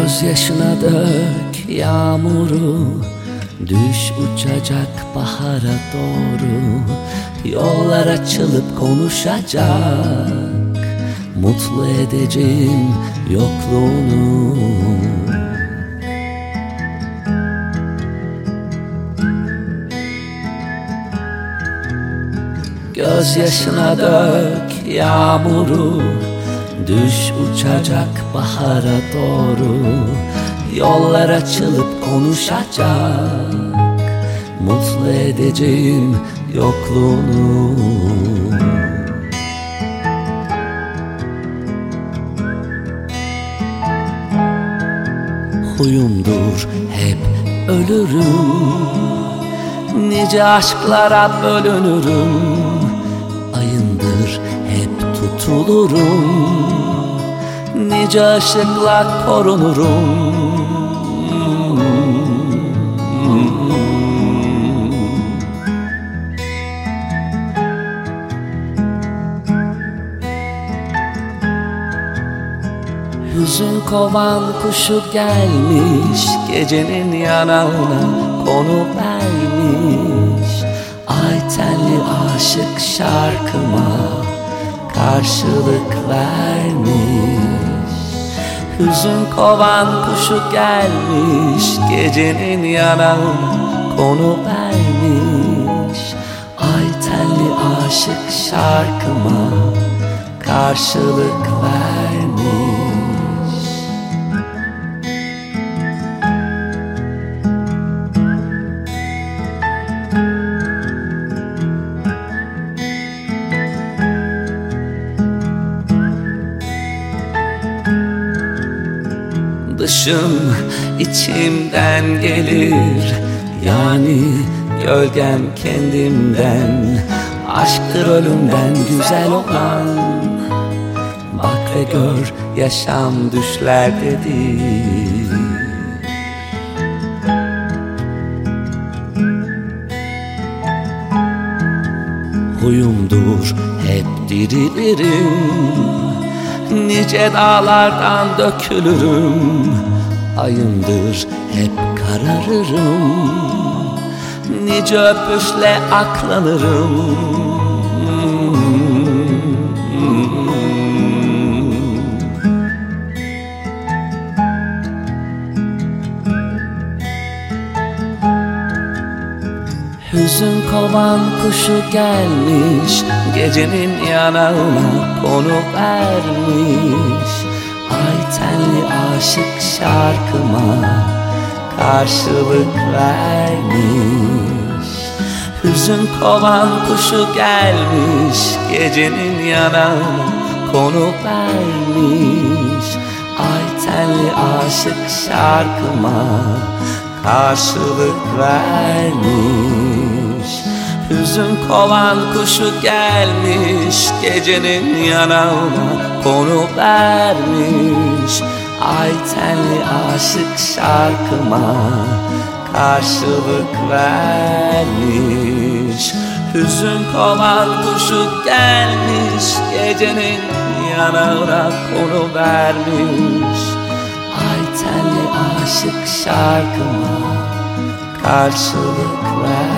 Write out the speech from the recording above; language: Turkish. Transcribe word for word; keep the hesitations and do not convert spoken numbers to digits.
Gözyaşına dök yağmuru, düş uçacak bahara doğru. Yollar açılıp konuşacak, mutlu edeceğim yokluğunu. Gözyaşına dök yağmuru, düş uçacak bahara doğru. Yollar açılıp konuşacak, mutlu edeceğim yokluğunu. Huyumdur hep ölürüm, nice aşklara bölünürüm. Ayındır hep tutulurum, nice ışıkla korunurum. Hüzün kovan kuşu gelmiş, gecenin yanağına konu vermiş. Ay tenli aşık şarkıma karşılık vermiş. Hüzün kovan kuşu gelmiş, gecenin yanağına konu vermiş. Ay tenli aşık şarkıma karşılık vermiş. Dışım içimden gelir, yani gölgem kendimden. Aşktır ölümden güzel olan, bak ve gör yaşam düşlerdedir. Huyumdur hep dirilirim, nice dağlardan dökülürüm. Ayımdır hep kararırım, nice öpüşle aklanırım. Hüzün kovan kuşu gelmiş, gecenin yanağına konu vermiş. Ay tenli aşık şarkıma karşılık vermiş. Hüzün kovan kuşu gelmiş, gecenin yanağına konu vermiş. Ay tenli aşık şarkıma karşılık vermiş. Hüzün kovan kuşu gelmiş, gecenin yanağına konu vermiş. Ay tenli aşık şarkıma karşılık vermiş. Hüzün kovan kuşu gelmiş, gecenin yanağına konu vermiş. Ay tenli aşık şarkıma karşılık vermiş.